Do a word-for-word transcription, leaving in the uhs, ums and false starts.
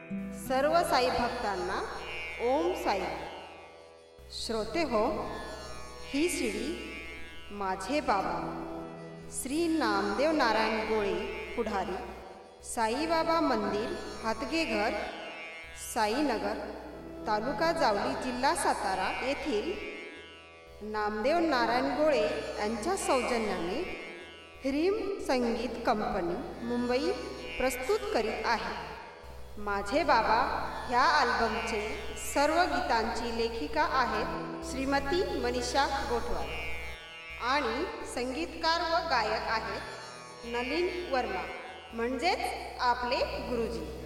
सर्व साई भक्तांना ओम साई. श्रोते हो, ही सीडी माझे बाबा श्री नामदेव नारायण गोळे पुढारी, साईबाबा मंदिर, हातगेघर, साईनगर, तालुका जावली, जिल्हा सातारा येथील नामदेव नारायण गोळे यांच्या सौजन्याने ह्रीम संगीत कंपनी मुंबई प्रस्तुत करीत आहे. माझे बाबा ह्या अल्बमचे सर्व गीतांची लेखिका आहेत श्रीमती मनीषा गोठवार आणि संगीतकार व गायक आहेत नलिन वर्मा, म्हणजेच आपले गुरुजी.